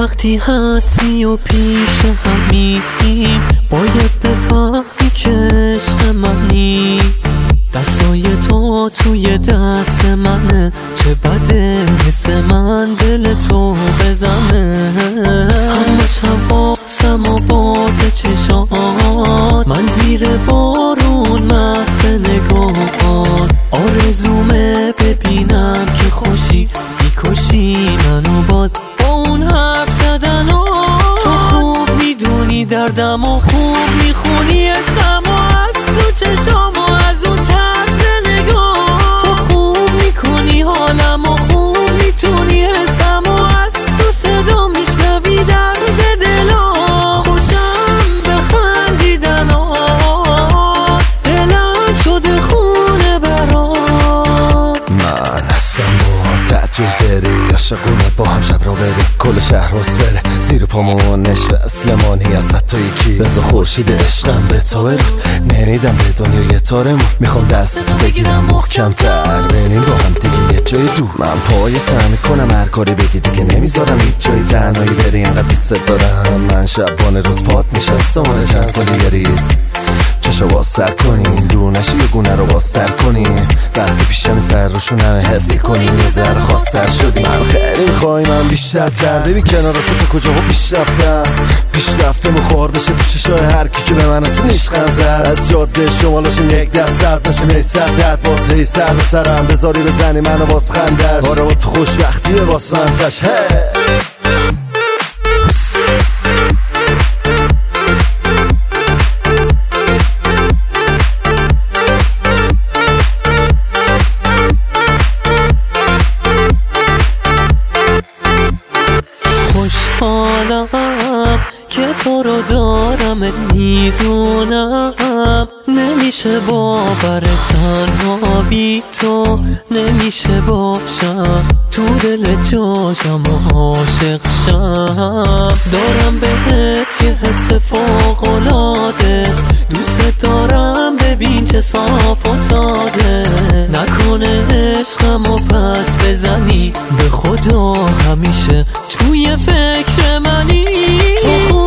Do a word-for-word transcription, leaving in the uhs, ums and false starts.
وقتی هستی و پیش همیم باید بفهمی که عشق منی. دستای تو توی دست منه، چه بده حس من دل تو بزنه. همش حواسم و برده چشات، من زیر بارون محو نگاهات. آرزومه ببینم که خوشی میکشی منو باز با اون حرف زدنات. تو خوب میدونی دردم و خوب میخونی عشقم و از تو چشام و از اون طرز نگاه. تو خوب میکنی حالم و خوب میتونی حسم و از تو صدا میشنوی درد دلا. خوشم بخندیدنات، دلم شده خونه برات. من هستم با ترجیح بری عاشقونه با هم شب رو بری، کل شهر راست بره زیر پامون نشست لمانی از حتی یکی. بزا خورشید عشقم به تا برود، نمیدم به دنیای تارمون. میخوام دست تو بگیرم محکم تر، بریم با هم دیگه یه جای دور. من پای تر کنم هر کاری بگی دیگه نمیذارم هیچ جای تنهایی بری، انقدر دوست دارم. من شبانه روز پات نشستم آره چند سالی یه ریز. چشو بازتر کنین دور نشی یه گونه رو بازتر کنین. وقتی پیشم سر روشون همه حس کنین یه ذره خواستر شدین. من خیلی میخوای من بیشتر تر، ببین کنار تو تو کجا با پیشرفتم پیشرفته مخور بشه تو چشای هر کی که به من تو نیشخن زد. از جاده شمالاشون یک دست سرد نشه میسر درد باز هی سر به سرم بذاری بزنی منو باز خندش. آره و تو خوشبختیه باز منتش هی خوشحالم که تو رو دارمت میدونم. نمیشه باور تنها بی تو، نمیشه باشم تو دل جاشم و عاشق شم. دارم بهت یه حس فوق‌العاده، دوست دارم ببین چه صاف و ساده. نکنه عشقم و پس بزنی، به خدا همیشه توی فکر منی. تو